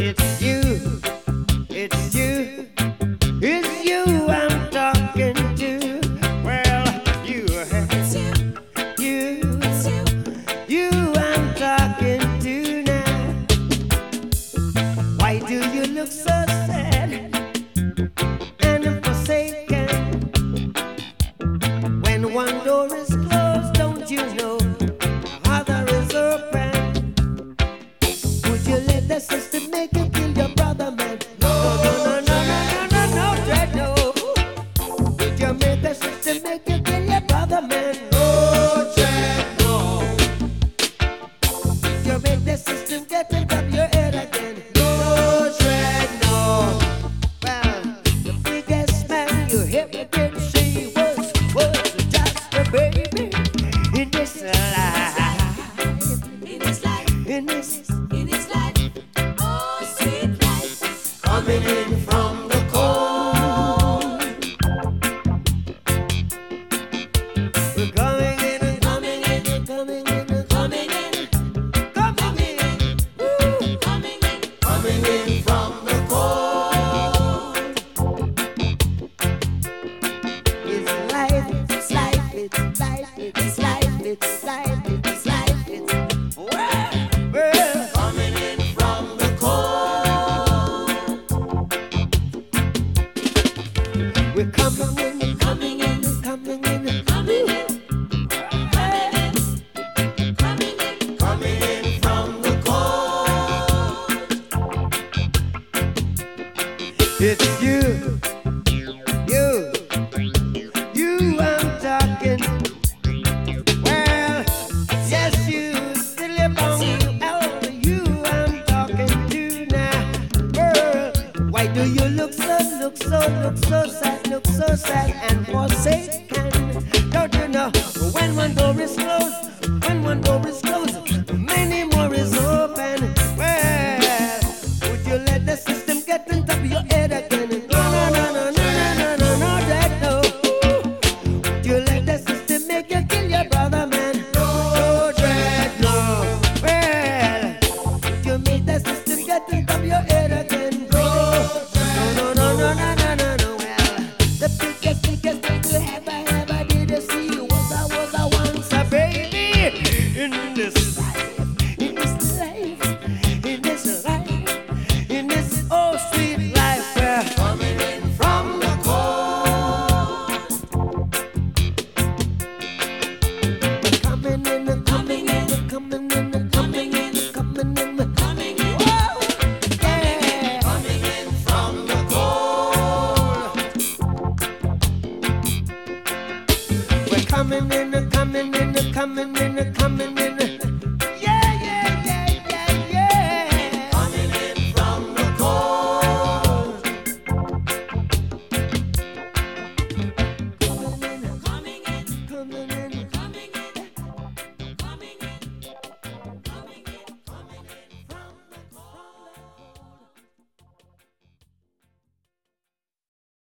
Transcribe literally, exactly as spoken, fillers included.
It's you, it's you, it's you I'm talking to. Well, you, it's you, you, it's you, you I'm talking to now. Why do you look so sad and forsaken? When one door is closed, don't you know the other is open? Would you let the system make you kill your brother, man? No, no, no, no, no, no, no, no, Dread, no. Would you make the system make you kill your brother, man? No, Dread, no. Would you make the system get it up your head again? No, Dread, no. Well, the biggest man you ever did see was, was just a baby in this life. In his life, In this in his life, oh sweet life. coming in from the cold. We're coming in, coming in, coming in, Coming in, coming in, woo. coming in, Coming in from the cold. It's life, it's life, it's life, it's life, it's life, it's life, it's well, well. Coming in from the cold. We're coming in, coming in, coming in, coming in, coming in, coming in. coming in from the cold. It's you, you, you I'm talking. Well, yes, you, silly bum, oh, you I'm talking to now. Girl, why do you look so, look so, look so sad, look so sad and forsaken? Don't you know when one door is closed, when one door is closed, many more is open. Well, would you let the system get on top of your head again? No, no, no, no, no, no, no, no, no, that no. Would you let the system make you kill your brother, man? No, Dread, no. Well, would you make the system get on top of your head?